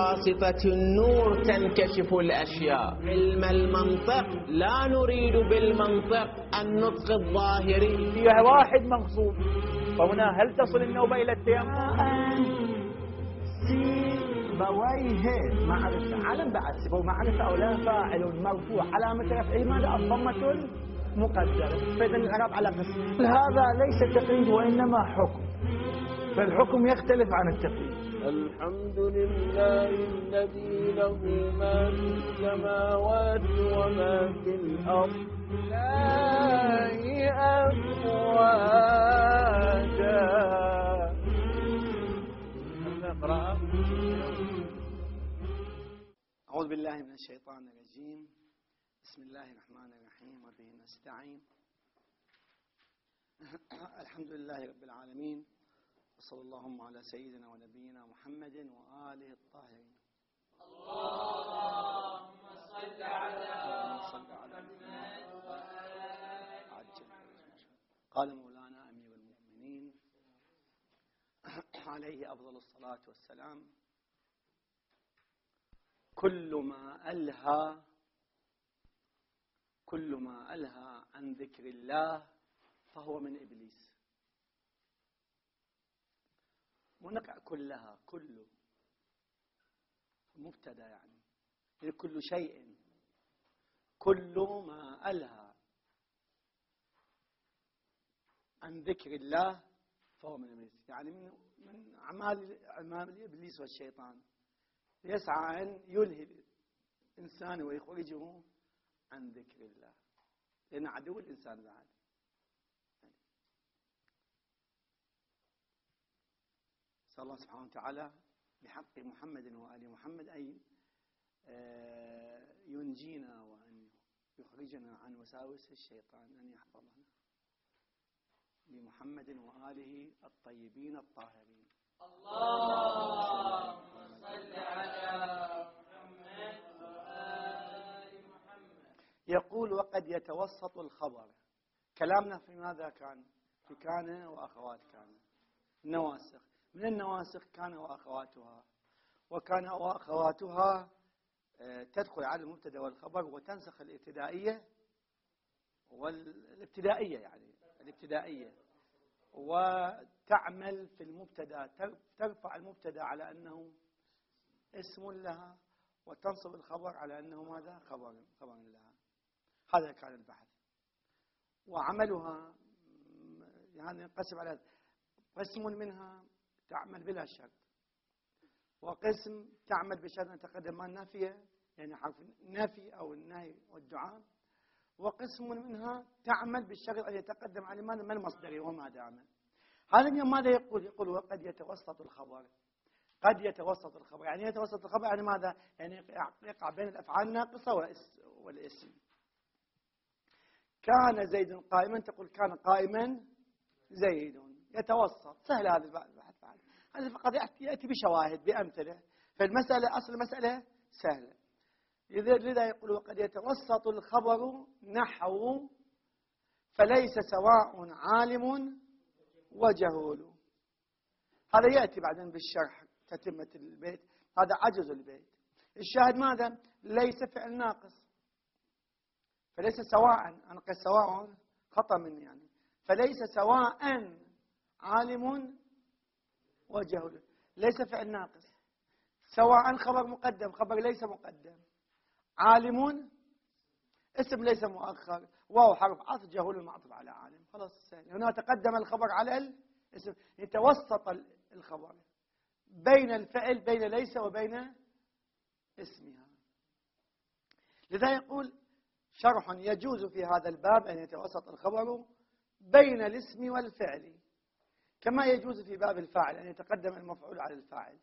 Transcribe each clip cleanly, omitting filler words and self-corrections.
بواسطة النور تنكشف الأشياء. علم المنطق لا نريد بالمنطق النطق الظاهري. فيها واحد مغصوب، فهنا هل تصل النوبة إلى التيمم؟ سيبويه معرفة، علم بعد سيبويه معرفة أو لا، فاعل مرفوع علامة رفعه ماذا؟ الضمة المقدرة. فإذا الإعراب على قسم. هذا ليس تقييد وإنما حكم، فالحكم يختلف عن التقييد. الحمد لله الذي له ما في السماوات وما في الأرض لا أفواجا. أعوذ بالله من الشيطان الرجيم. بسم الله الرحمن الرحيم وبه نستعين. الحمد لله رب العالمين، وصلى اللهم على سيدنا ونبينا محمد وآله الطاهرين. اللهم صل على محمد قال مولانا أمير المؤمنين عليه أفضل الصلاة والسلام: كل ما ألهى عن ذكر الله فهو من إبليس. ونقع كلها، كله مبتدا، يعني كل شيء، كل ما ألهى عن ذكر الله فهو من إبليس، يعني من أعمال إبليس والشيطان، يسعى أن يلهي الإنسان ويخرجه عن ذكر الله، لأن عدو الإنسان بعد. نسأل الله سبحانه وتعالى بحق محمد وآل محمد أن ينجينا وأن يخرجنا عن وساوس الشيطان، أن يحفظنا بمحمد وآله الطيبين الطاهرين. اللهم صل على محمد وآل محمد. يقول: وقد يتوسط الخبر. كلامنا في ماذا كان؟ في كان وأخوات كان، النواسخ. من النواسخ كان وأخواتها، وكان وأخواتها تدخل على المبتدا والخبر وتنسخ الابتدائية والابتدائية، يعني الابتدائية، وتعمل في المبتدا، ترفع المبتدا على أنه اسم لها، وتنصب الخبر على أنه ماذا؟ خبر لها. هذا كان البحث. وعملها يعني ينقسم على قسم منها تعمل بلا شرط، وقسم تعمل بشرط أن تقدم ما النافية، يعني حرف النفي أو النهي والدعاء، وقسم منها تعمل بالشرط أن يتقدم على ما المصدري وما دام. هذا اليوم ماذا يقول؟ يقول: وقد يتوسط الخبر. قد يتوسط الخبر، يعني يتوسط الخبر يعني ماذا؟ يعني يقع بين الأفعال الناقصة والاسم. كان زيد قائما، تقول كان قائما زيد، يتوسط. سهل هذا البحث بعد، هذا فقط يأتي بشواهد بأمثلة، فالمسألة أصل المسألة سهلة. لذا يقول: وقد يتوسط الخبر نحو فليس سواء عالم وجهول. هذا يأتي بعدين بالشرح تتمة البيت، هذا عجز البيت. الشاهد ماذا؟ ليس فعل ناقص، فليس سواء، أنا قلت سواء خطأ مني، يعني فليس سواء عالم وجهول، ليس فعل ناقص. سواء خبر مقدم، خبر ليس مقدم. عالم اسم ليس مؤخر، واو حرف عطف، جهول معطوف على عالم. خلاص سهل. هنا تقدم الخبر على الاسم، يتوسط الخبر بين الفعل، بين ليس وبين اسمها. لذا يقول شرح: يجوز في هذا الباب أن يتوسط الخبر بين الاسم والفعل، كما يجوز في باب الفاعل أن يتقدم المفعول على الفاعل.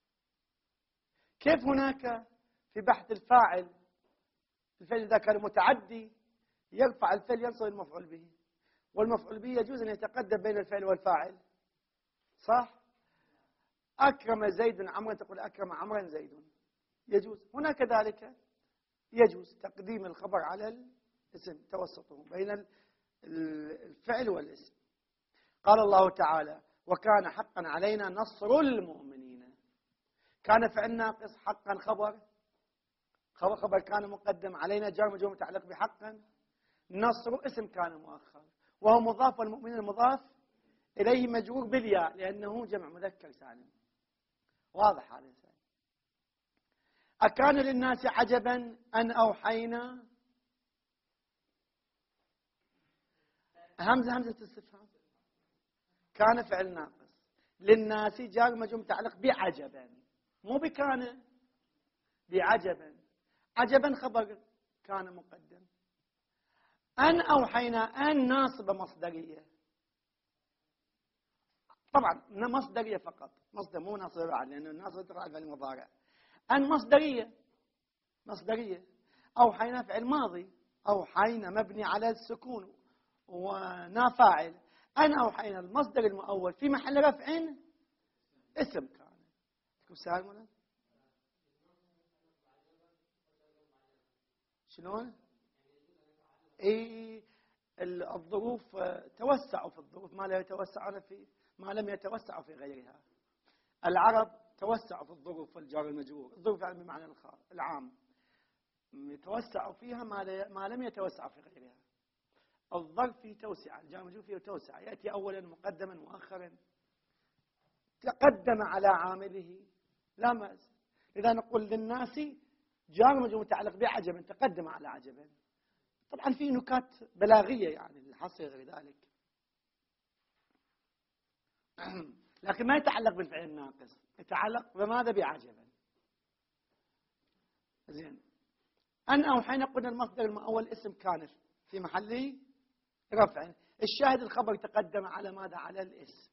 كيف هناك في بحث الفاعل؟ الفعل إذا كان متعدي يرفع الفعل ينصب المفعول به، والمفعول به يجوز أن يتقدم بين الفعل والفاعل، صح؟ أكرم زيد عمرا، تقول أكرم عمرا زيد، يجوز. هنا كذلك يجوز تقديم الخبر على الاسم، توسطه بين الفعل والاسم. قال الله تعالى: وكان حقا علينا نصر المؤمنين. كان فعل ناقص حقا خبر كان مقدم علينا جار مجرور متعلق بحقا. نصر اسم كان مؤخر وهو مضاف والمؤمنين المضاف إليه مجرور بالياء لأنه جمع مذكر سالم. واضح هذا الإنسان. أكان للناس عجبا أن أوحينا همزة استفهام. كان فعل ناقص للناس جار مجرور متعلق بعجبا مو بكان بعجبا. عجبا خبر كان مقدم. أن أوحينا أن ناصبة مصدرية طبعا مصدرية فقط مصدر مو ناصبة بعد لأن الناصبة تقع في المضارع. أن مصدرية. أوحينا فعل ماضي أوحينا مبني على السكون ونا فاعل. أن أوحينا المصدر المؤول في محل رفع اسم كان. سهل ولا شلون؟ الظروف توسعوا في الظروف ما لم يتوسعوا في غيرها. العرب توسعوا في الظروف والجار المجرور. الظروف يعني بمعنى العام يتوسعوا فيها ما لم يتوسعوا في غيرها. الظرف فيه توسعة الجار المجرور فيه توسعة يأتي أولا مقدما مؤخرا تقدم على عامله لا مأس. إذا نقول للناس جار مجرور متعلق بعجبا تقدم على عجبا. طبعا في نكات بلاغية يعني الحصر غير ذلك لكن ما يتعلق بالفعل الناقص يتعلق بماذا بعجبا. زين. أن أوحينا قلنا المصدر المؤول اسم كان في محل رفع. الشاهد الخبر تقدم على ماذا على الاسم.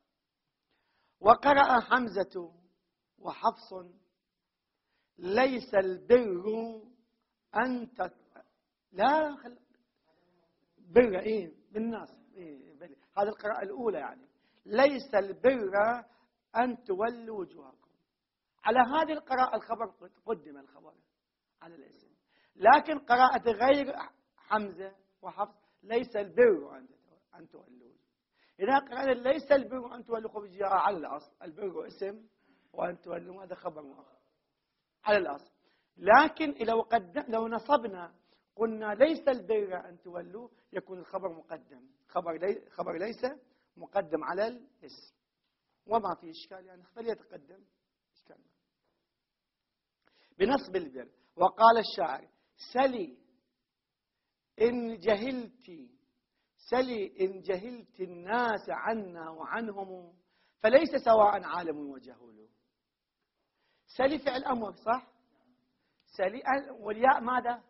وقرأ حمزة وحفص ليس البر أن لا بر بالناس هذه القراءة الأولى يعني ليس البر أن تولوا وجوهكم. على هذه القراءة الخبر قدم الخبر على الاسم. لكن قراءة غير حمزة وحفص ليس البر أن تولوا. إذا قرأنا ليس البر أن تولوا وجوهكم على الأصل البر اسم وأن تولوا هذا خبر مؤخر على الأصل. لكن لو نصبنا قلنا ليس البر أن تولوا يكون الخبر مقدم. خبر ليس مقدم على الاسم وما في إشكال يعني فليتقدم إشكال بنصب البر. وقال الشاعر سلي إن جهلت الناس عنا وعنهم فليس سواء عالم وجهول. سلي فعل أمر صح. سلي والياء ماذا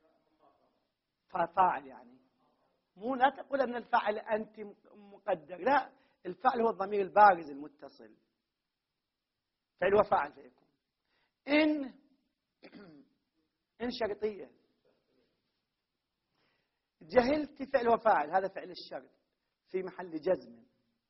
فاعل يعني مو لا تقول أن الفاعل أنت مقدر لا الفاعل هو الضمير البارز المتصل فعل وفاعل فيكون. إن شرطية جهلت فعل وفاعل هذا فعل الشرط في محل جزم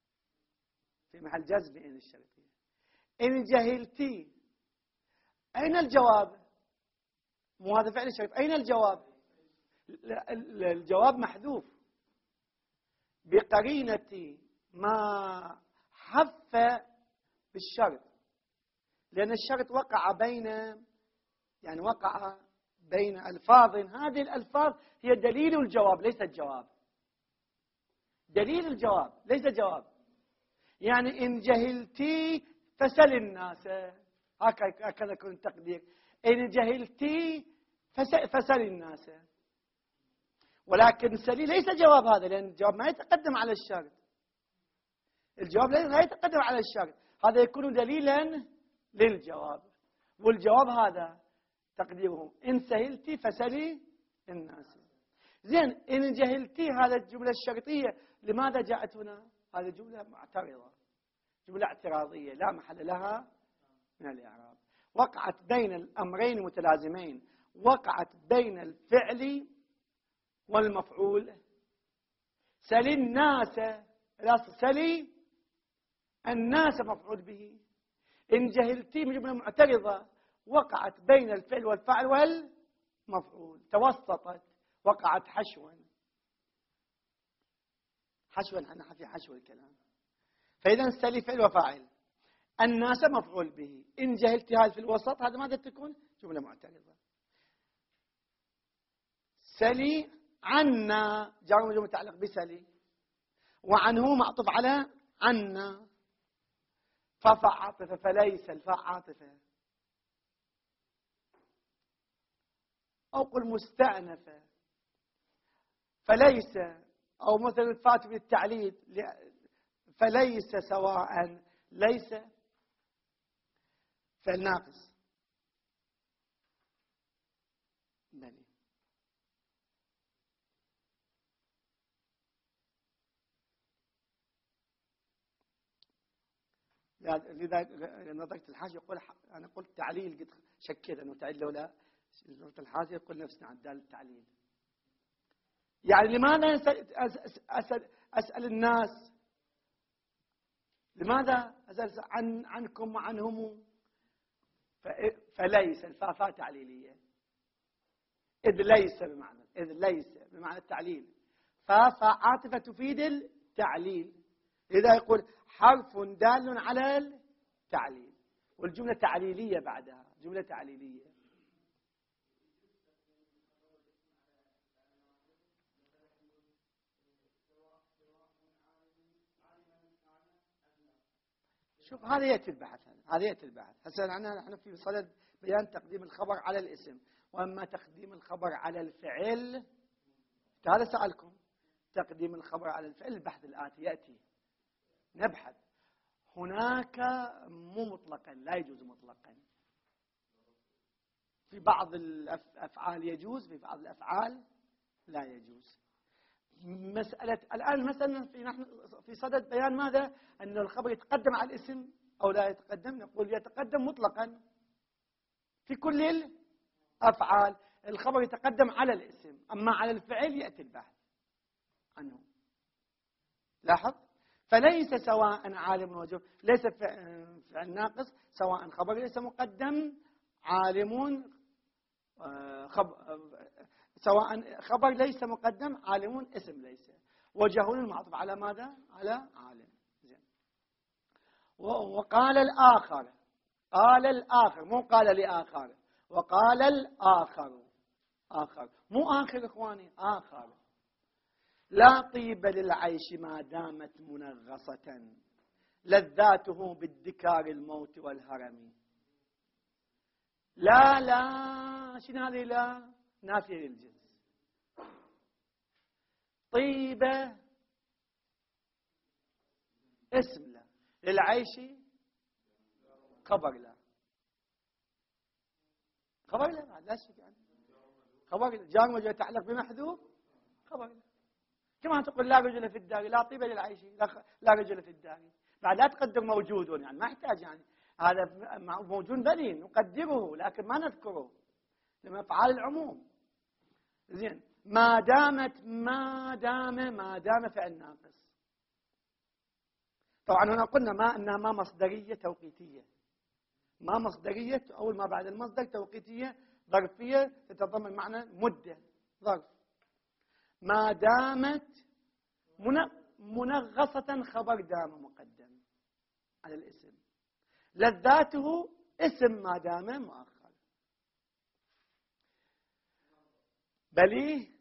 إن الشرطية. إن جهلتي أين الجواب مو هذا فعل الشرط أين الجواب؟ الجواب محذوف بقرينة ما حف بالشرط لأن الشرط وقع بين ألفاظ. هذه الألفاظ هي دليل الجواب ليس الجواب. دليل الجواب ليس جواب. يعني إن جهلتي فسل الناس هكذا يكون التقدير. إن جهلتي فسل الناس. ولكن سلي ليس جواب هذا لأن الجواب ما يتقدم على الشرط. الجواب لا يتقدم على الشرط هذا يكون دليلا للجواب. والجواب هذا تقديره إن سهلتي فسلي الناس. زين إن جهلتي هذا الجملة الشرطية لماذا جاءت هنا؟ هذه جملة معترضة جملة اعتراضية لا محل لها من الإعراب. وقعت بين الأمرين المتلازمين. وقعت بين الفعل والمفعول. سلي الناس الأصل سلي الناس مفعول به. إن جهلتي من جملة معترضة وقعت بين الفعل والفاعل والمفعول توسطت وقعت حشوا نحن في حشو الكلام. فإذا سلي فعل وفاعل. الناس مفعول به. إن جهلت هذا في الوسط هذا ماذا تكون؟ جملة معترضة. سلي عنا جار ومجرور متعلق بسلي، وعنه معطوف على عنا، ففاء عاطفة، فليس الفاء عاطفة. أو قل مستأنفة، فليس، أو مثلا فات بالتعليل، فليس سواء، ليس فعل ناقص. بلي. لذا نظرت الحاجة يقول أنا قلت تعليل، قد شكيت أنه تعليل لولا نظرت الحاجة يقول نفسنا عدال التعليل. يعني لماذا أسأل الناس؟ لماذا أسأل عنكم وعنهم؟ فليس الفاء تعليلية، إذ ليس بمعنى التعليل، فاء عاطفة تفيد التعليل. لذا يقول حرف دال على التعليل، والجملة تعليلية بعدها، جملة تعليلية. شوف هذا يأتي البحث، هذا يأتي البحث. هسه نحن في صدد بيان تقديم الخبر على الاسم، وأما تقديم الخبر على الفعل هذا سألكم. تقديم الخبر على الفعل البحث الآتي يأتي، نبحث. هناك مو مطلقا، لا يجوز مطلقا. في بعض الأفعال يجوز، في بعض الأفعال لا يجوز. مسألة الآن مثلا نحن في صدد بيان ماذا؟ أن الخبر يتقدم على الاسم أو لا يتقدم. نقول يتقدم مطلقا في كل الأفعال، الخبر يتقدم على الاسم، أما على الفعل يأتي البحث عنه. لاحظ، فليس سواء عالم وجهول، ليس فعل ناقص سواء خبر ليس مقدم، عالم سواء خبر ليس مقدم، عالم اسم ليس، وجهول معطوف على ماذا؟ على عالم. زين. وقال الآخر، قال الآخر مو قال لآخر، وقال الآخر، آخر مو آخر إخواني، آخر. لا طيب للعيش ما دامت منغصة، لذاته بالذكار الموت والهرم. لا شنو هذه؟ لا نافية للجنس. طيبة اسم لا، للعيش خبر لا، خبر لا شك يعني، خبر جار مجرور يتعلق بمحذوف، خبر لا. كما تقول لا رجل في الدار، لا طيبة للعيش، لا رجل في الدار، بعد لا تقدر موجود، يعني ما يحتاج، يعني هذا موجود بلي نقدره لكن ما نذكره لما أفعال العموم. زين. ما دام فعل ناقص. طبعا هنا قلنا ما انها ما مصدريه توقيتيه، ما مصدريه اول ما بعد المصدر توقيتيه ظرفيه تتضمن معنى مده، ظرف. ما دامت منغصة خبر دام مقدم على الاسم، لذاته اسم ما دام مؤخر. بليه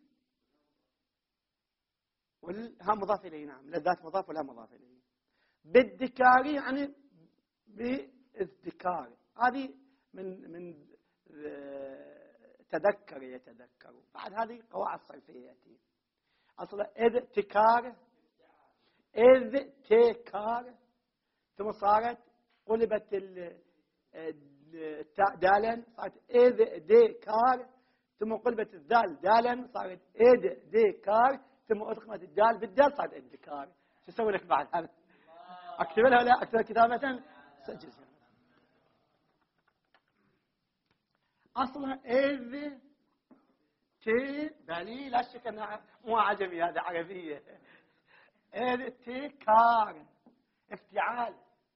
والها مضاف اليه، نعم لذات مضاف ولا مضاف اليه. بالذكار يعني بالذكار، هذه من تذكر يتذكر. بعد هذه قواعد صرفيه ياتي اصلا اذ تكار، اذ تكار، ثم صارت قلبت التاء دالا صارت اذ ديكار، ثم قلبت الذال دالا صارت اذ ديكار، ثم ادغمت الدال بالدال صارت الذكار. شو اسوي لك بعد هذا؟ اكتب لها ولا اكتب كتابه؟ سجل اصلا اذ تي بلي، لا شك انها مو عجمي، هذا عربيه. اذتكار افتعال،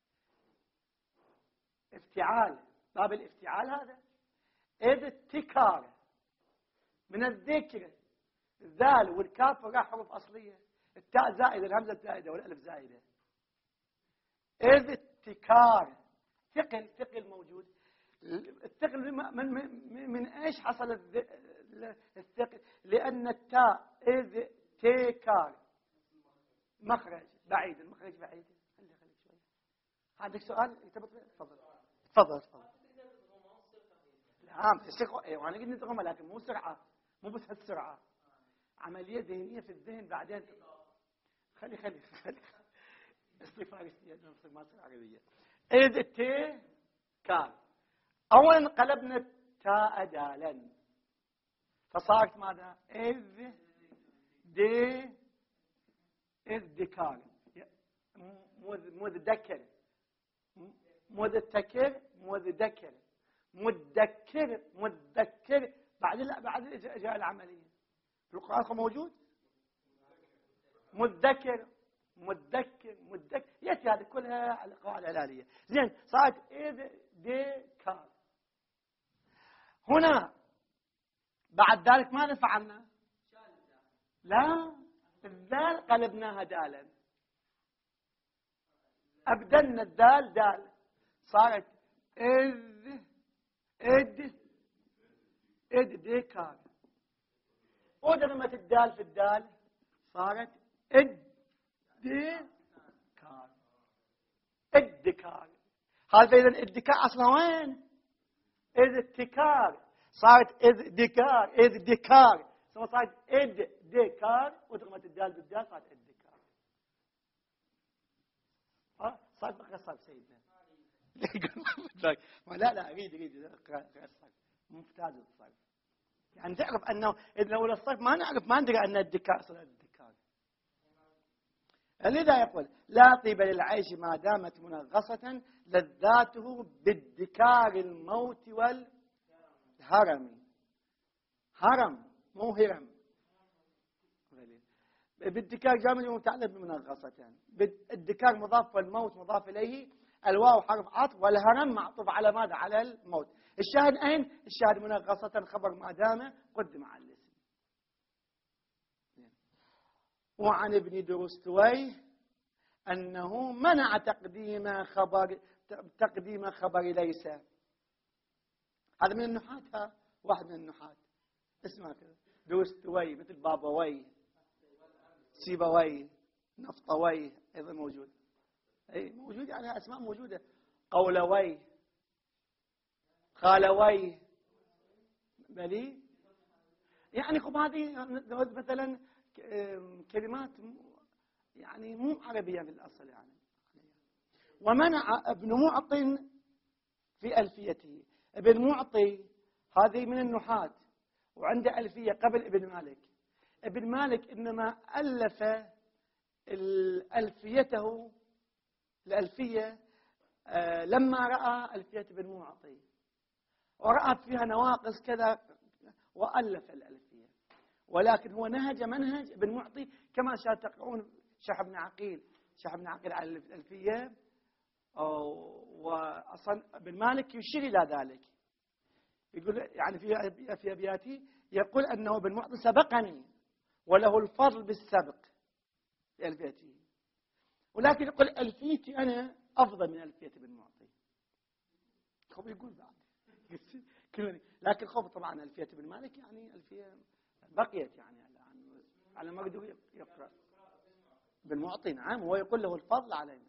افتعال باب الافتعال هذا. اذتكار من الذكر، الذال والكاف وراء حروف اصليه، التاء زائده، الهمزه زائده والالف زائده. اذتكار ثقل موجود. الثقل من ايش حصل الثقل؟ لان التاء اذ تيكار مخرج بعيد، المخرج بعيد. خليك شوي. عندك سؤال يرتبط؟ تفضل. نعم وانا قلت ندغمه لكن مو سرعه، مو بس هالسرعه، عمليه ذهنيه في الذهن بعدين. خلي اصلي فارسيه ما تصير عربيه. اذ تي كان اولا قلبنا التاء دالا فصارت ماذا؟ اذ دي اذ دكار مذكر مذكر بعد جاء العمليه في القرآن موجود مذكر يأتي هذه كلها على القواعد الهلالية. زين صارت إذ ديكار. هنا بعد ذلك ماذا فعلنا؟ لا الذال قلبناها دالا، أبدلنا الذال دال، صارت إذ ديكار. ودغمت الدال في الدال صارت الدكار. هذا إذا الدكار أصلا وين؟ إذ التكار صارت إذ دكار ثم صارت إذ دكار ودغمت الدال بالدال صارت الدكار. صارت بقى سيدنا. لا أريد أقرأ الصرف ممتاز الصرف. يعني تعرف أنه إذا لو الصرف ما نعرف ما ندري أن الدكار صارت الدكار. لذا يقول لا طيب للعيش ما دامت منغصة لذاته بالدكار الموت والهرم. هرم مو هرم. بالدكار جامد متعلق بمنغصة. الدكار مضاف والموت مضاف إليه، الواو حرف عطف والهرم معطوف على ماذا؟ على الموت. الشاهد أين؟ الشاهد منغصة خبر ما دام قدم على الاسم. وعن ابن درستويه أنه منع تقديم خبر ليس. هذا من النحاة، واحد من النحاة اسمه كذا درستويه، مثل بابويه سيبويه نفطويه أيضا موجود. أي موجود يعني أسماء موجودة. قولويه خالويه بلي يعني خب هذه مثلا كلمات يعني مو عربية بالأصل يعني. ومنع ابن معطٍ في ألفيته. ابن معطي هذه من النحاة وعنده ألفية قبل ابن مالك. ابن مالك إنما ألف ألفيته الألفية لما رأى ألفية ابن معطي ورأى فيها نواقص كذا وألف الألفية. ولكن هو نهج منهج ابن معطي كما تقرؤون شرح ابن عقيل على الألفية. وأصلا ابن مالك يشير إلى ذلك، يقول يعني في أبياته يقول أنه ابن معطي سبقني وله الفضل بالسبق لألفيته، ولكن يقول ألفيتي أنا أفضل من ألفية ابن معطي. خب يقول بعد لكن خب طبعا ألفية ابن مالك يعني ألفية بقيت يعني على ما قدر يقرأ ابن معطي. نعم هو يقول له الفضل علينا.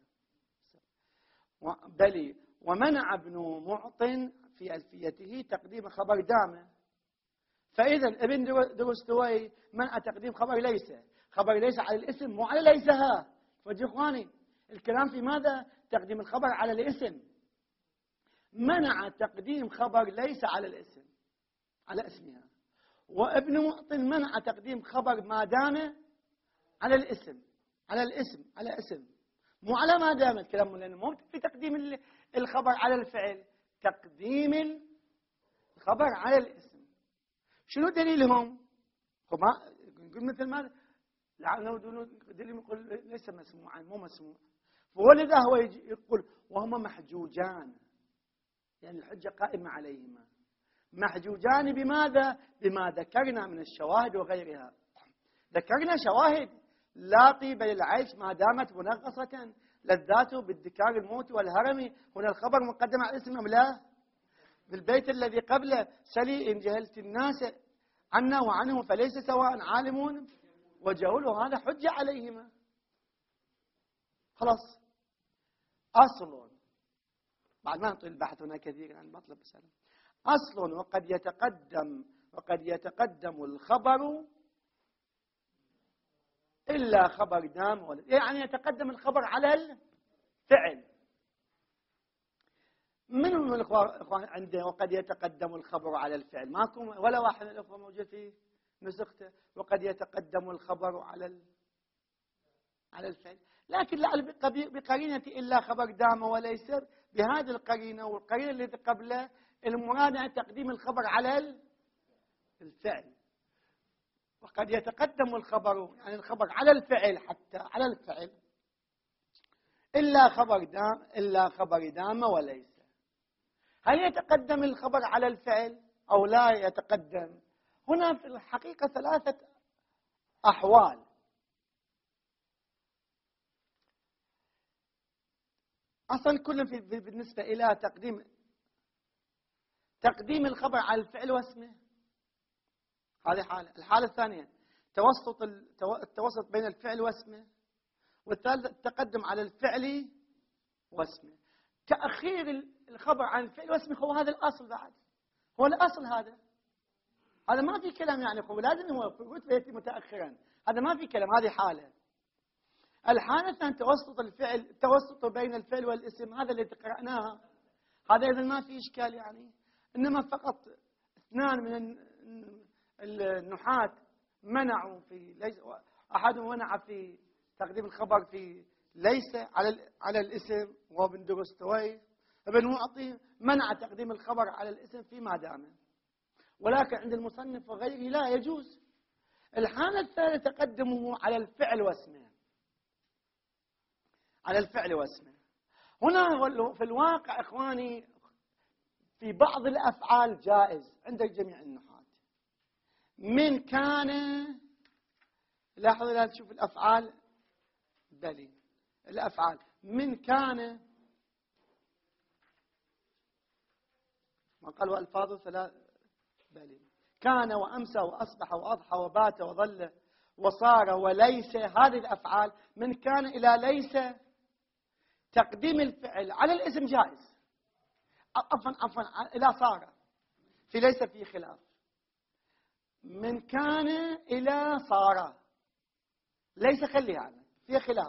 بلي ومنع ابن معط في ألفيته تقديم خبر دامه. فإذا ابن درستويه منع تقديم خبر ليس على الاسم مو على ليسها. فجي إخواني الكلام في ماذا؟ تقديم الخبر على الاسم. منع تقديم خبر ليس على الاسم على اسمها. وابن معط منع تقديم خبر ما دام على الاسم على اسم مو على ما دام. الكلام لأنه مو في تقديم الخبر على الفعل، تقديم الخبر على الاسم. شنو دليلهم؟ يقول مثل ما لو دليل يقول ليس مسموعا مو مسموع. فولذا هو يقول وهما محجوجان، يعني الحجة قائمة عليهما. محجوجان بماذا؟ بما ذكرنا من الشواهد وغيرها. ذكرنا شواهد لا طيب للعيش ما دامت منغصة، لذاته بالدكار الموت والهرم. هنا الخبر مقدم على الاسم أم لا؟ بالبيت الذي قبله سلي إن جهلت الناس عنا وعنهم فليس سواء عالم وجهول، وهذا حجة عليهما. خلاص. أصل، بعد ما نطيل البحث هنا كثيرا عن مطلب السلام. أصل وقد يتقدم الخبر إلا خبر دام، يعني يتقدم الخبر على الفعل. من الإخوان عنده وقد يتقدم الخبر على الفعل؟ ماكم ولا واحد من الإخوة موجود في نسخته وقد يتقدم الخبر على الفعل، لكن بقرينة إلا خبر دام وليس، بهذه القرينة والقرينة التي قبله المراد عن تقديم الخبر على الفعل. وقد يتقدم الخبر، يعني الخبر على الفعل، حتى على الفعل إلا خبر دام وليس. هل يتقدم الخبر على الفعل أو لا يتقدم؟ هنا في الحقيقة ثلاثة أحوال. أصلا كل بالنسبة إلى تقديم الخبر على الفعل واسمه، هذه حالة. الحالة الثانية التوسط بين الفعل واسمه، والثالثة التقدم على الفعل واسمه. تأخير الخبر عن الفعل واسمه هو هذا الأصل، بعد هو الأصل. هذا ما في كلام، يعني هو لازم هو في يأتي متأخرا، هذا ما في كلام، هذه حالة. الحالة الثانية توسط بين الفعل والاسم، هذا اللي قرأناها، هذا إذا ما في إشكال يعني. إنما فقط اثنان من النحاة منعوا في ليس، أحدهم منع في تقديم الخبر في ليس على الاسم، وابن درستوي. ابن معطي منع تقديم الخبر على الاسم فيما دام، ولكن عند المصنف وغيره لا يجوز. الحالة الثالثة تقدمه على الفعل واسمه، على الفعل واسمه. هنا في الواقع إخواني في بعض الأفعال جائز عند جميع النحاة. من كان، لاحظوا لا تشوف الأفعال، بلي الأفعال من كان، ما قال والألفاظ ثلاث، بلي كان وأمسى وأصبح وأضحى وبات وظل وصار وليس. هذه الأفعال من كان إلى ليس تقديم الفعل على الاسم جائز. عفوا إلى صار، في ليس في خلاف. من كان إلى صار ليس خليها عنه، في خلاف.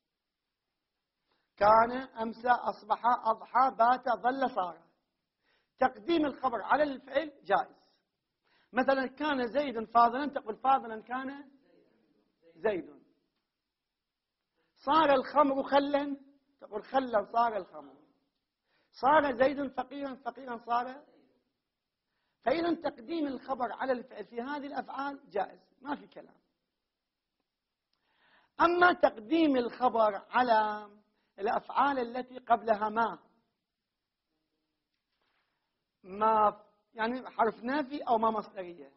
كان أمسى أصبح أضحى بات ظل صار، تقديم الخبر على الفعل جائز. مثلا كان زيد فاضلا، تقول فاضلا كان زيد. صار الخمر خلا، تقول خلا صار الخمر. صار زيد فقيرا، فقيرا صار. فإذا تقديم الخبر على الفعل في هذه الأفعال جائز، ما في كلام. أما تقديم الخبر على الأفعال التي قبلها ما يعني حرف نافي أو ما مصدرية،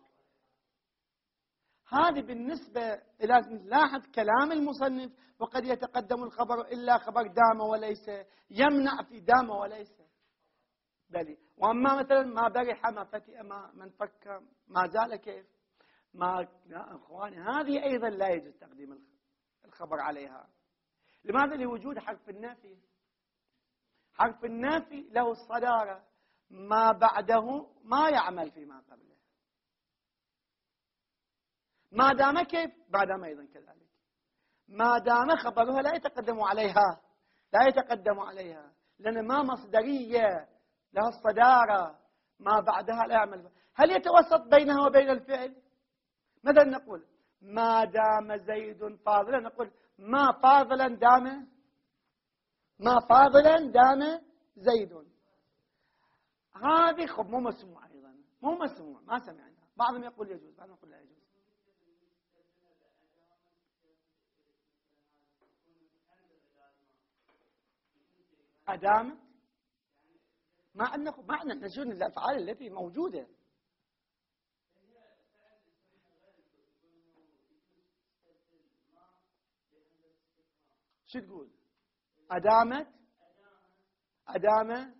هذه بالنسبة لازم نلاحظ كلام المصنف وقد يتقدم الخبر إلا خبر دام وليس، يمنع في دام وليس. بلي. وأما مثلا ما برح ما فتئ ما من فك ما زال كيف ما، يا إخواني هذه أيضا لا يجوز تقديم الخبر عليها. لماذا؟ لوجود حرف النافي. حرف النافي له الصدارة، ما بعده ما يعمل فيما قبله. ما دام كيف؟ ما دام أيضا كذلك. ما دام خبرها لا يتقدم عليها، لا يتقدم عليها، لأن ما مصدرية لها الصدارة، ما بعدها لا يعمل. هل يتوسط بينها وبين الفعل؟ مثلا نقول ما دام زيد فاضلا، نقول ما فاضلا دام، ما فاضلا دام زيد. هذه خب مو مسموع أيضا، مو مسموع، ما سمعنا. بعضهم يقول يجوز، بعضهم يقول لا يجوز. أدامت ما عندنا نشون الأفعال التي موجودة. شو تقول؟ أدام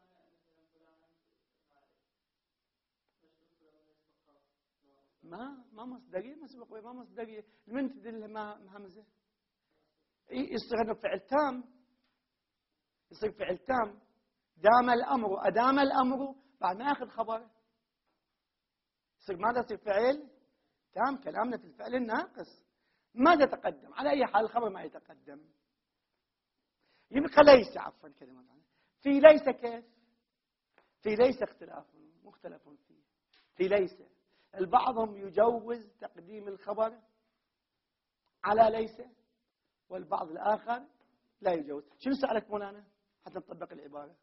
ما مصدرية، ما مصدرية، من تدل ما همزة. يصير انه فعل تام، يصير فعل تام. دام الأمر، أدام الأمر، بعد ما ياخذ خبر يصير ماذا؟ يصير فعل تام. كلامنا في الفعل الناقص ما يتقدم، على أي حال الخبر ما يتقدم. يبقى ليس، عفوا كلمة في ليس. كيف؟ في ليس مختلف فيه. في ليس البعضهم يجوز تقديم الخبر على ليس، والبعض الآخر لا يجوز. شنو سألك مولانا حتى نطبق العبارة؟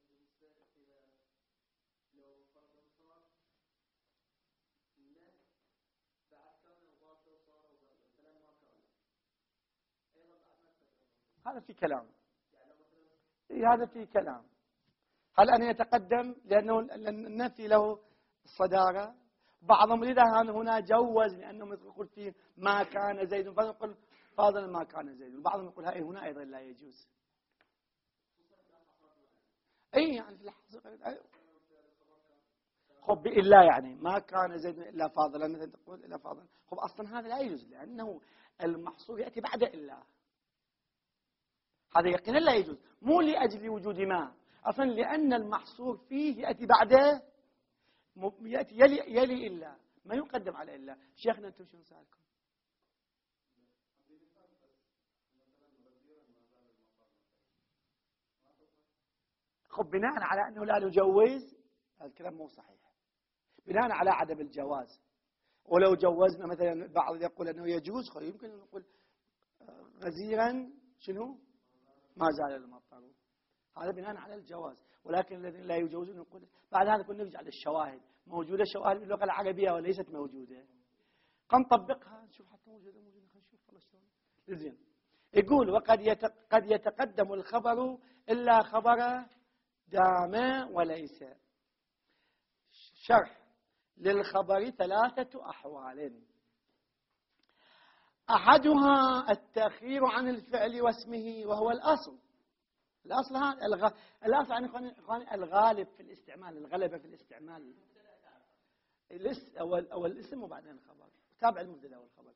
هذا في كلام، هذا في كلام. هل أن يتقدم لأنه النفي له الصدارة؟ بعضهم لذا هنا جوز لأنه يقول فيه ما كان زيد، فنقول فاضلا ما كان زيد. وبعضهم يقول هاي هنا أيضا لا يجوز. أي يعني في الحقيقة خب إلا يعني ما كان زيد إلا فاضلا، مثلا تقول إلا فاضلا. خب أصلا هذا لا يجوز لأنه المحصور يأتي بعد إلا. هذا يقينا لا يجوز، مو لأجل وجود ما، أصلا لأن المحصور فيه يأتي بعده، يأتي يلي إلا، ما يقدم على إلا. شيخنا أنتم شنو سألكم؟ خب بناء على أنه لا نجوز، هذا الكلام مو صحيح، بناء على عدم الجواز. ولو جوزنا مثلا، بعض يقول أنه يجوز، يمكن أن نقول غزيرا شنو؟ ما زال المطر. هذا بناء على الجواز. ولكن الذين لا يجوزون نقول بعد هذا كنا نرجع للشواهد. موجودة شواهد باللغة العربية وليست موجودة، قم نطبقها نشوف حتى موجودة. خلينا نشوف والله شلون. زين. يقول قد يتقدم الخبر إلا خبر دام وليس. شرح للخبر 3 أحوال. أحدها التأخير عن الفعل واسمه وهو الأصل. الأصل هذا الأصل يعني إخواني الغالب في الاستعمال، الغلبة في الاستعمال أو الاسم وبعدين الخبر، تابع المبتدا والخبر.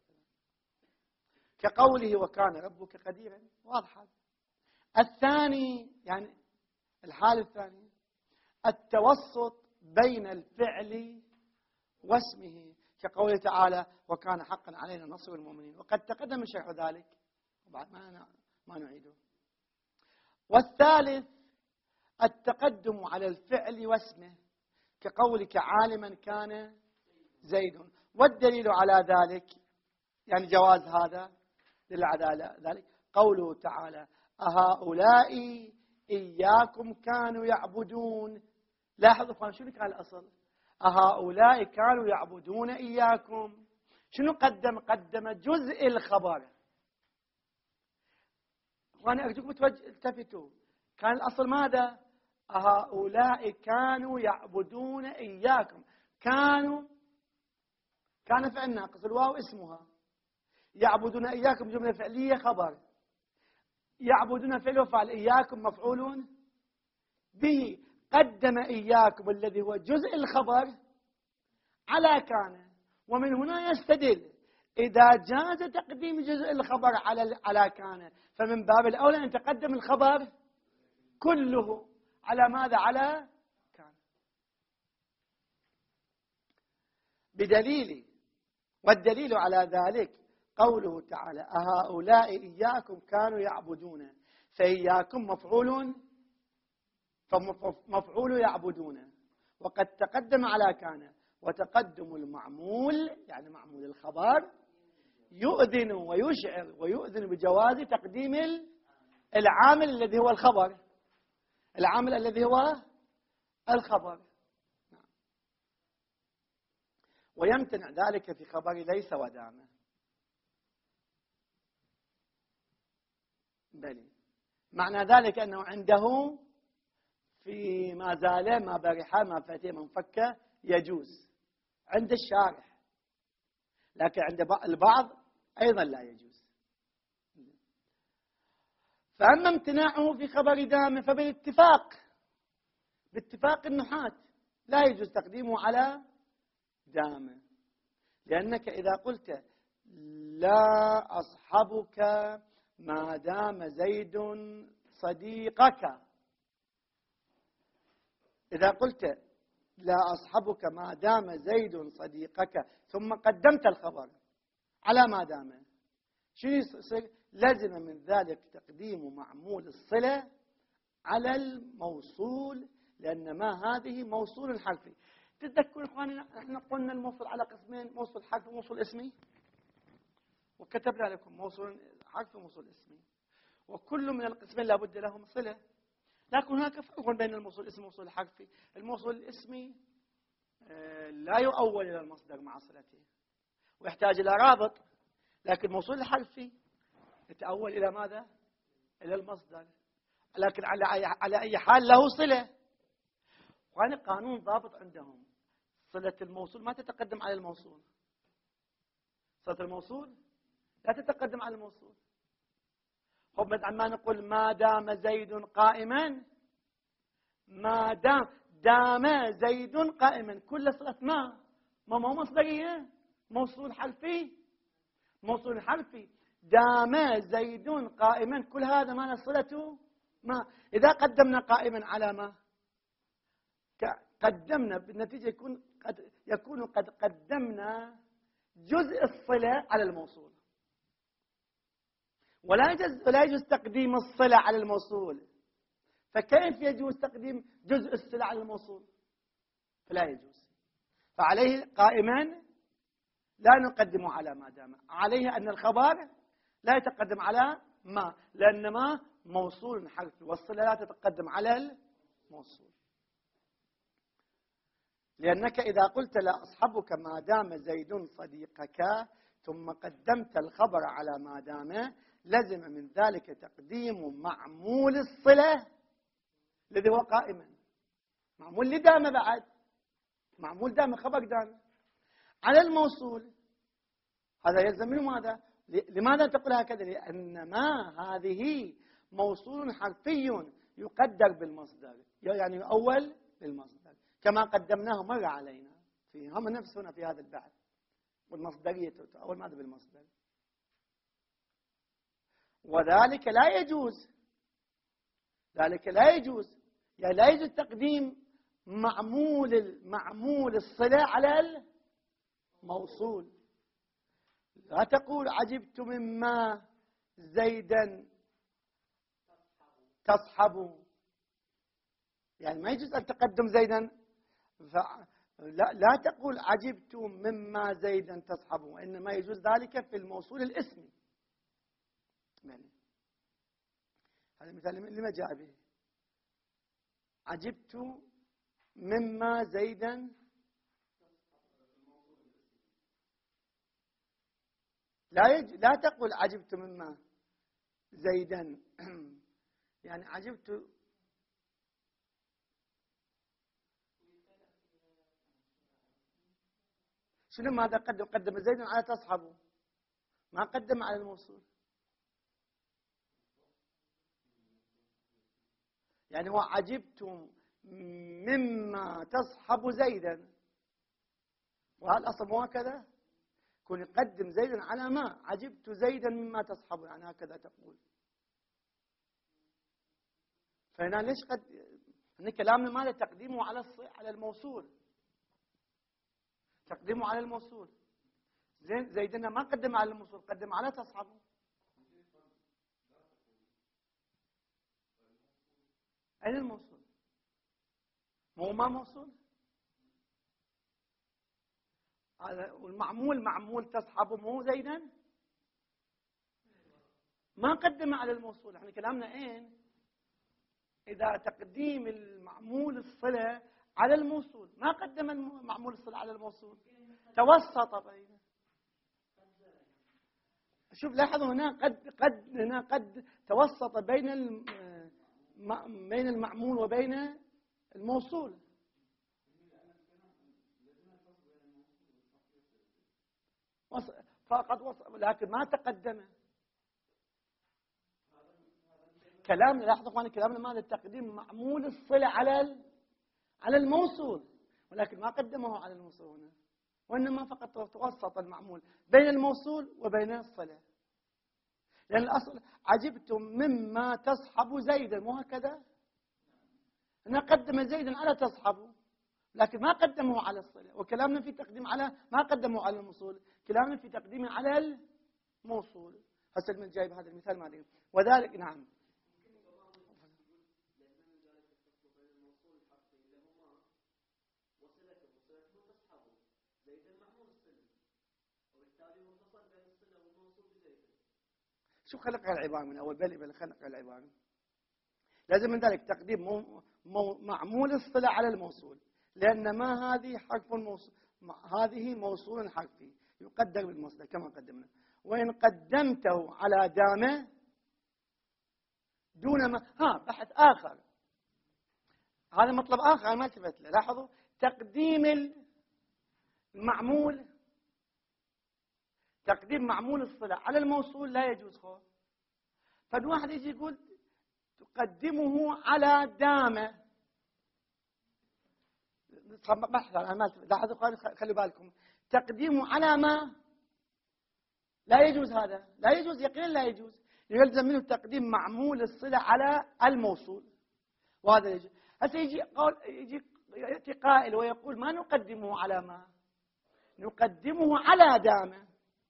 كقوله وكان ربك قديرا، واضحة. الثاني يعني الحال الثاني التوسط بين الفعل واسمه، كقوله تعالى وكان حقا علينا نصر المؤمنين، وقد تقدم شرح ذلك وبعد ما نعيده. والثالث التقدم على الفعل واسمه، كقولك عالما كان زيد. والدليل على ذلك يعني جواز هذا، دل على ذلك قوله تعالى أهؤلاء إياكم كانوا يعبدون. لاحظوا اخوان شنو كان الأصل؟ أهؤلاء كانوا يعبدون إياكم. شنو قدم جزء الخبر. وانا ارجوكم التفتوا، كان الاصل ماذا؟ هؤلاء كانوا يعبدون اياكم. كان فعل ناقص، الواو اسمها. يعبدون اياكم جمله فعليه خبر. يعبدون فعل وفعل، اياكم مفعول به. قدم اياكم الذي هو جزء الخبر على كان، ومن هنا يستدل إذا جاز تقديم جزء الخبر على كان، فمن باب الأولى أن تقدم الخبر كله على ماذا؟ على كان. بدليل، والدليل على ذلك قوله تعالى أهؤلاء إياكم كانوا يعبدون، فإياكم مفعول يعبدون، وقد تقدم على كان. وتقدم المعمول يعني معمول الخبر يؤذن ويشعر ويؤذن بجواز تقديم العامل الذي هو الخبر. العامل الذي هو الخبر. ويمتنع ذلك في خبر ليس ودام. بل معنى ذلك أنه عنده في ما زال ما برح ما فتي ما انفك يجوز عند الشارح، لكن عند البعض أيضا لا يجوز. فأما امتناعه في خبر دام باتفاق النحاة لا يجوز تقديمه على دام، لأنك إذا قلت لا أصحبك ما دام زيد صديقك، إذا قلت لا أصحبك ما دام زيد صديقك ثم قدمت الخبر على ما دام، شنو يصير؟ لزم من ذلك تقديم معمول الصلة على الموصول، لأن ما هذه موصول حرفي. تتذكرون إخواننا احنا قلنا الموصول على قسمين، موصول حرفي وموصول اسمي، وكتبنا لكم موصول حرفي وموصول اسمي، وكل من القسمين لابد لهم صلة. لكن هناك فرق بين الموصول الاسمي والموصول الحرفي. الموصول الاسمي لا يؤول إلى المصدر مع صلته ويحتاج إلى رابط، لكن الموصول الحرفي يتأول إلى ماذا؟ إلى المصدر، لكن على أي حال له صلة. وهذا قانون ضابط عندهم، صلة الموصول ما تتقدم على الموصول، صلة الموصول لا تتقدم على الموصول. خب عما نقول ما دام زيد قائما، ما دام زيد قائما، كل صلة ما مصدرية، موصول حرفي، موصول حرفي. دام زيد قائما، كل هذا ما صلته ما. إذا قدمنا قائما على ما قدمنا بالنتيجة يكون قد قدمنا جزء الصلة على الموصول، ولا يجوز تقديم الصلة على الموصول. فكيف يجوز تقديم جزء الصلة على الموصول؟ فلا يجوز. فعليه قائما لا نقدم على ما دام، عليه أن الخبر لا يتقدم على ما، لأن ما موصول حرفي والصلة لا تتقدم على الموصول. لأنك إذا قلت لا أصحبك ما دام زيد صديقك ثم قدمت الخبر على ما دام، لزم من ذلك تقديم معمول الصلة الذي هو قائما، معمول لدام بعد، معمول دام خبر دام على الموصول. هذا يلزم منه ماذا؟ لماذا تقول هكذا؟ لأن ما هذه موصول حرفي يقدر بالمصدر، يعني يؤول بالمصدر، كما قدمناه مرة علينا في هم نفسنا في هذا البحث، والمصدرية تؤول ماذا بالمصدر. وذلك لا يجوز، ذلك لا يجوز، يعني لا يجوز تقديم معمول الصلة على الموصول. لا تقول عجبت مما زيدا تصحب، يعني ما يجوز أن تقدم زيدا، لا تقول عجبت مما زيدا تصحب، وإنما يجوز ذلك في الموصول الاسمي. هذا المثال لما جاء به؟ عجبت مما زيدا لا تقول عجبت مما زيدا يعني عجبت شنو ماذا قدم زيدا على تصحبه، ما قدم على الموصول. يعني هو عجبت مما تصحب زيدا، وهل أصلا مو هكذا؟ كن يقدم زيدا على ما، عجبت زيدا مما تصحب، يعني هكذا تقول. فهنا ليش هنا كلامنا ماذا؟ تقديمه على الموصول، تقديمه على الموصول. زيدنا ما قدم على الموصول، قدم على تصحبه. أين الموصول؟ مو ما موصول. والمعمول معمول تصحبه مو زيدا، ما قدم على الموصول. احنا كلامنا اين؟ إذا تقديم المعمول الصلة على الموصول، ما قدم معمول الصلة على الموصول، توسط بينه. شوف لاحظوا هنا قد توسط بين المعمول وبين الموصول. فقد وصل، لكن ما تقدم. كلامنا لاحظوا اخواني كلامنا ماذا؟ تقديم معمول الصلة على الموصول، ولكن ما قدمه على الموصول هنا، وإنما فقط توسط المعمول بين الموصول وبين الصلة. لأن الأصل عجبتم مما تصحب زيدا، مو هكذا؟ هنا قدم زيدا على تصحبه، لكن ما قدمه على الصلة. وكلامنا في تقديم على، ما قدمه على الموصول، كلامنا في تقديمه على الموصول. هسه من جايب هذا المثال مالي، وذلك نعم. شو خلق العبارة من أول بل خلق العبارة. لازم من ذلك تقديم معمول الصلة على الموصول، لأن ما هذه حرف موصول، هذه موصول حرفي يقدر بالمصدر كما قدمنا. وإن قدمته على دامه دون ما، بحث آخر، هذا مطلب آخر ما التفت له. لاحظوا تقديم المعمول، تقديم معمول الصلة على الموصول لا يجوز خوف. فالواحد يجي يقول تقدمه على دامه، بحث لاحظوا خلوا بالكم، تقديمه على ما لا يجوز، هذا لا يجوز يقينا، لا يجوز. يلزم منه تقديم معمول الصلة على الموصول، وهذا يجوز. هسه يجي يأتي قائل ويقول ما نقدمه على ما، نقدمه على دامه،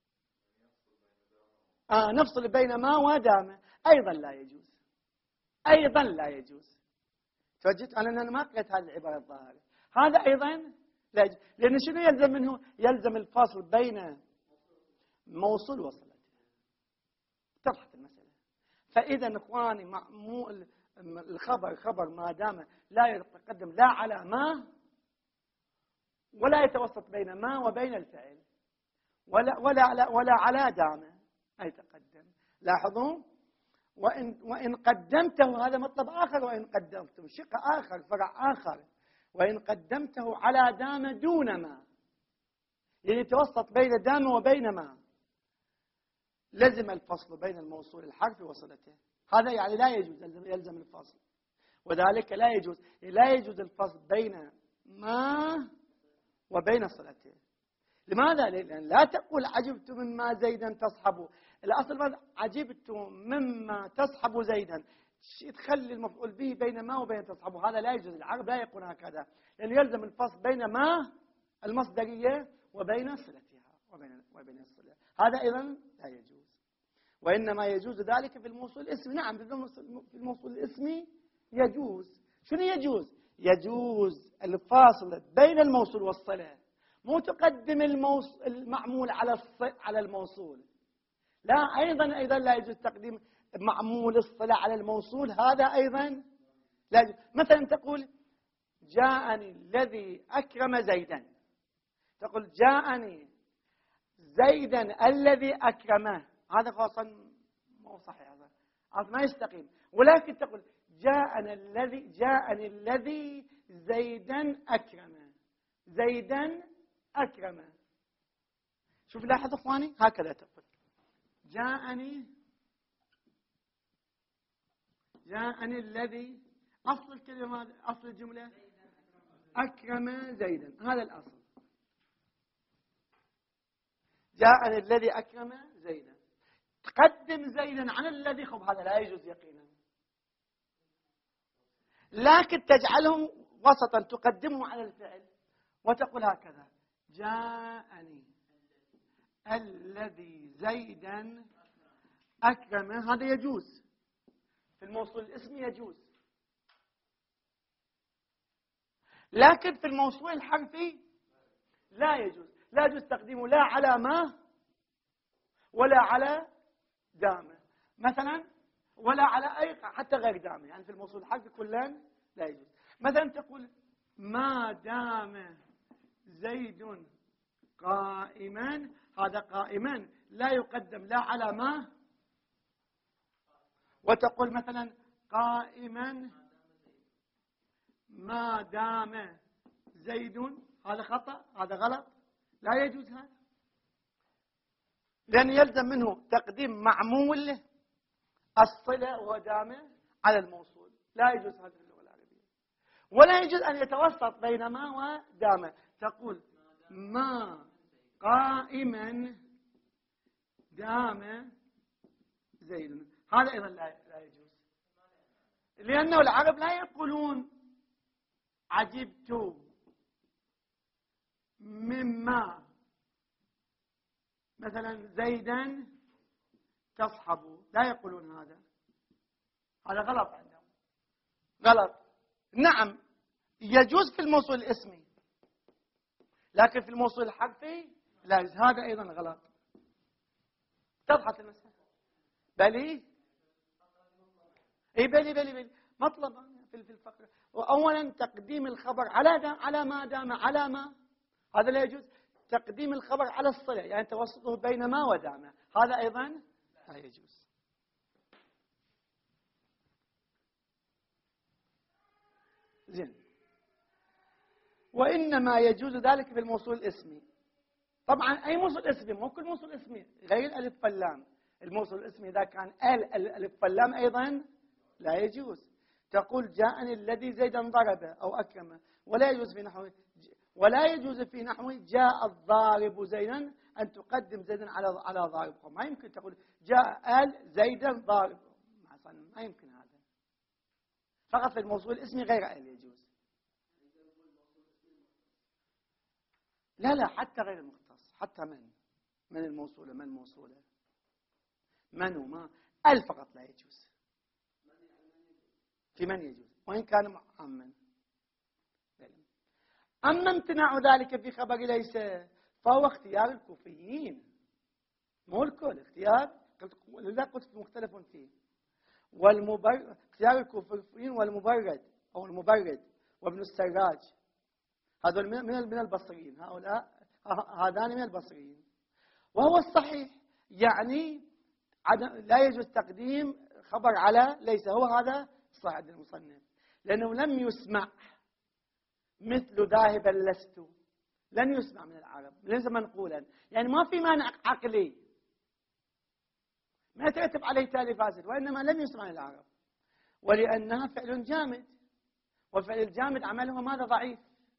نفصل بين ما ودامه، أيضا لا يجوز، أيضا لا يجوز. فجئت أنا ما قرأت هذه العبارة الظاهرة، هذا أيضا لا يجوز. لأن شنو يلزم منه؟ يلزم الفصل بين موصول وصلته. اتضحت المسألة. فإذا إخواني معمول الخبر خبر ما دام لا يتقدم لا على ما ولا يتوسط بين ما وبين الفعل ولا على دامه أي تقدم. لاحظوا وإن قدمته، هذا مطلب آخر. وإن قدمته شق آخر، فرع آخر. وإن قدمته على دام دون ما، يعني يتوسط بين دام وبين ما، لزم الفصل بين الموصول الحرفي وصلته. هذا يعني لا يجوز، يلزم الفصل. وذلك لا يجوز الفصل بين ما وبين صلته. لماذا؟ لأن لا تقول عجبت مما زيدا تصحب. الأصل ماذا؟ عجبت مما تصحب زيدا، تخلي المفعول به بين ما وبين تصحب، هذا لا يجوز. العرب لا يقول هكذا، لأنه يلزم الفصل بين ما المصدرية وبين صلتها وبين الصلة. هذا أيضا لا يجوز. وإنما يجوز ذلك في الموصول الاسمي. نعم، في الموصول الاسمي يجوز. شنو يجوز؟ يجوز الفاصل بين الموصول والصلة، مو تقدم المعمول على الموصول. لا، أيضا لا يجوز تقديم معمول الصلة على الموصول، هذا أيضا لا يجوز. مثلا تقول جاءني الذي أكرم زيدا، تقول جاءني زيدا الذي أكرمه، هذا خاصا مو صحيح، هذا ما يستقيم. ولكن تقول جاءني الذي زيدا أكرمه، زيدا أكرمه. شوف لاحظ اخواني، هكذا تقول جاءني الذي، أصل الكلمة، أصل الجملة أكرم زيدا، هذا الأصل. جاءني الذي أكرم زيدا، تقدم زيدا عن الذي، خب هذا لا يجوز يقينا. لكن تجعلهم وسطا، تقدمه على الفعل وتقول هكذا جاءني الذي زيدا أكرم، هذا يجوز. في الموصول الاسمي يجوز، لكن في الموصول الحرفي لا يجوز. لا يجوز تقديمه لا على ما ولا على دامه مثلا، ولا على أي حتى غير دامه، يعني في الموصول الحرفي كلان لا يجوز. مثلا تقول ما دام زيد قائما، هذا قائما لا يقدم لا على ما، وتقول مثلا قائما ما دام زيد، هذا خطأ، هذا غلط، لا يجوز هذا. لأن يلزم منه تقديم معمول الصلة ودامه على الموصول، لا يجوز هذا في اللغة العربية. ولا يجوز أن يتوسط بين ما ودام. تقول ما قائما دام زيد، هذا أيضا لا يجوز، لأنه العرب لا يقولون عجبت مما مثلا زيدا تصحب، لا يقولون هذا غلط عندهم، غلط. نعم يجوز في الموصول الاسمي، لكن في الموصول الحرفي لا يجوز، هذا أيضا غلط. اتضحت المسألة؟ بلي اي بلي مطلب في الفقره. واولا تقديم الخبر على ما دام على ما، هذا لا يجوز. تقديم الخبر على الصله، يعني توسطه بين ما ودام، هذا ايضا لا يجوز. زين. وانما يجوز ذلك في الموصول الاسمي. طبعا اي موصول اسمي، مو كل موصول اسمي، غير الالف واللام. الموصول الاسمي اذا كان الالف واللام ايضا لا يجوز. تقول جاءني الذي زيدا ضربه او اكرمه، ولا يجوز في نحو جاء الضارب زيدا ان تقدم زيدا على ضاربه. ما يمكن تقول جاء زيدا ضارب، ما يمكن هذا. فقط في الموصول الاسمي غير يجوز. لا حتى غير المختص، حتى من الموصولة، من وما فقط لا يجوز. في من يجوز وإن كان عاما. أما امتناع ذلك في خبر ليس فهو اختيار الكوفيين، مو الكل، اختيار لذا قلت مختلف فيه. اختيار الكوفيين والمبرد أو المبرد وابن السراج، هذول من البصريين، هذان من البصريين. وهو الصحيح، يعني لا يجوز تقديم خبر على ليس، هو هذا صحيح عند المصنف، لأنه لم يسمع مثل ذاهبا لست، لن يسمع من العرب، ليس منقولا، يعني ما في مانع عقلي ما يترتب عليه تالي فاسد، وإنما لم يسمع من العرب، ولأنها فعل جامد، والفعل الجامد عمله ماذا؟ ضعيف.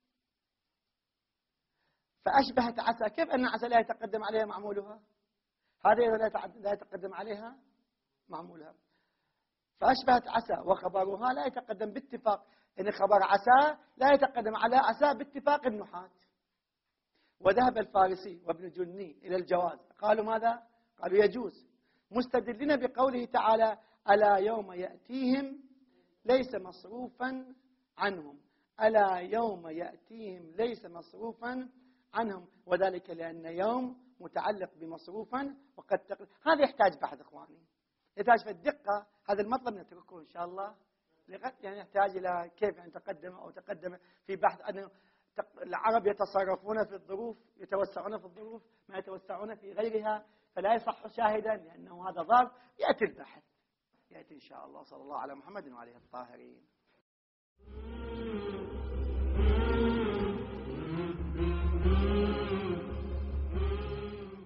فأشبهت عسى، كيف أن عسى لا يتقدم عليها معمولها؟ هذه لا يتقدم عليها معمولها. فأشبهت عسى وخبرها لا يتقدم باتفاق، إن خبر عسى لا يتقدم على عسى باتفاق النحاة. وذهب الفارسي وابن جني إلى الجواز، قالوا ماذا؟ قالوا يجوز، مستدلين بقوله تعالى ألا يوم يأتيهم ليس مصروفا عنهم، ألا يوم يأتيهم ليس مصروفا عنهم، وذلك لأن يوم متعلق بمصروفا وقد هذا يحتاج بحث إخواني، يحتاج في الدقة. هذا المطلب نتركه إن شاء الله، يعني يحتاج إلى كيف أن تقدم في بحث أن العرب يتصرفون في الظروف، يتوسعون في الظروف ما يتوسعون في غيرها، فلا يصح شاهدا لأنه هذا ضار. يأتي البحث، يأتي إن شاء الله. صلى الله على محمد وعليه الطاهرين.